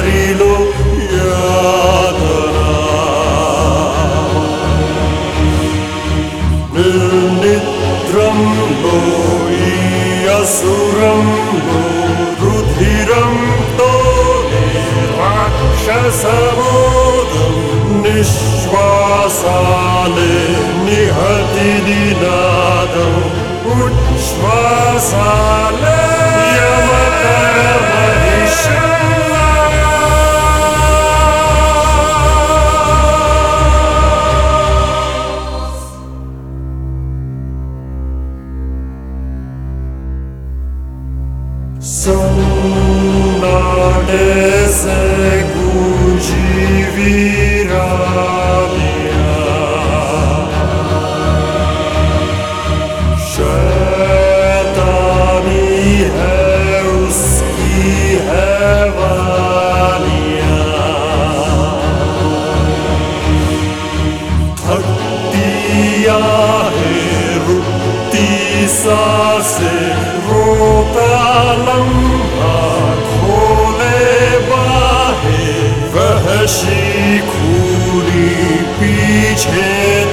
हरिलो यातना निर्निद्रं लोई असुरं लो रुधिरं तो राक्षसमोदं निश्वासाले निहति निनादम् उच्छ्वासाले Sonnade se guggi viravia Shaitani hai uski हैवानिया थकतिया है रुकती सांसें रोता लम्हा खोले बाहें वहशी खूनी पीछे